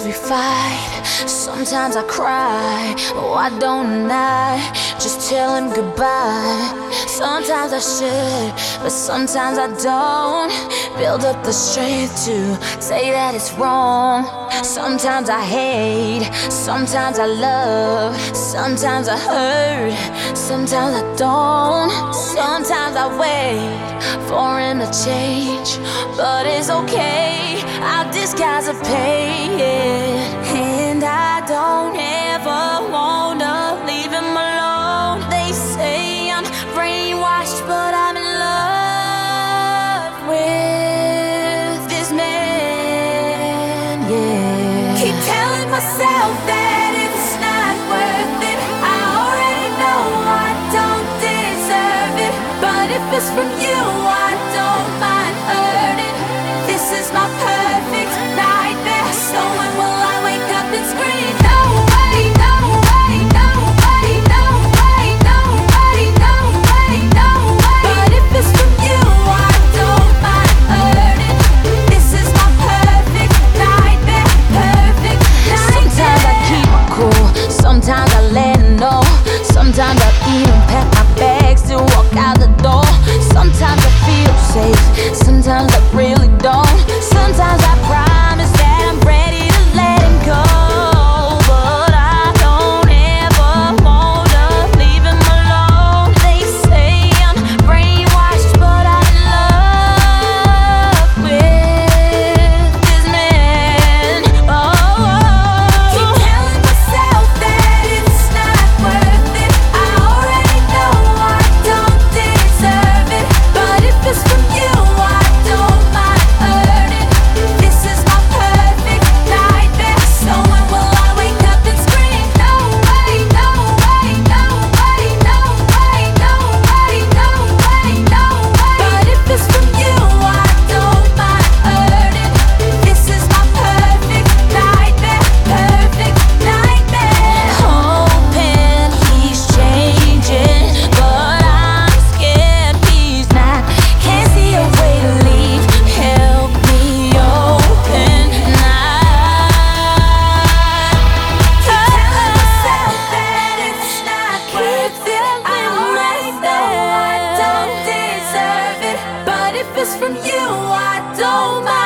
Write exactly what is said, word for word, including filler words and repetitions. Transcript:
we fight, sometimes I cry. Why don't I just tell him goodbye? Sometimes I should, but sometimes I don't. Build up the strength to say that it's wrong. Sometimes I hate, sometimes I love, sometimes I hurt, sometimes I don't. Sometimes I wait for him to change, but it's okay, I'll disguise the pain. And I don't ever wanna leave him alone. They say I'm brainwashed, but I'm in love with this man, yeah. Keep telling myself that it's not worth it. I already know I don't deserve it, but if it's from you, I don't mind hurting. This is my perfect nightmare, so when will I wake up and scream? No way, no way, no way, no way, no way, no way, no way. But if it's from you, I don't mind hurting. This is my perfect nightmare, perfect nightmare. Sometimes I keep it cool, sometimes I let it know. Sometimes I even pack my bags to walk out the door. Sometimes I feel safe, sometimes I really don't. Sometimes I promise that I'm ready to let him go, but I don't ever wanna leave him alone. They say I'm brainwashed, but I'm in love with this man. Oh, keep telling myself that it's not worth it. I already know I don't deserve it, but if it's from you, I don't mind hurting. This is my perfect nightmare, so when will I wake up and scream? No way, no way, no way, no way, no way, no way, no way. But if it's from you, I don't mind hurting. This is my perfect nightmare, perfect nightmare. Hoping he's changing, but I'm scared he's not. Can't see a way to leave, help me open night. Telling myself that it's not worth it. I already know I don't deserve it, but if it's from you, I don't mind.